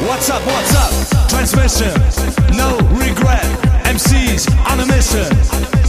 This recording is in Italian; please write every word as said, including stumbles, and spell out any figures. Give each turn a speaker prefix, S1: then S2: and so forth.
S1: What's up, what's up? Transmission, no regret. M Cs on a mission.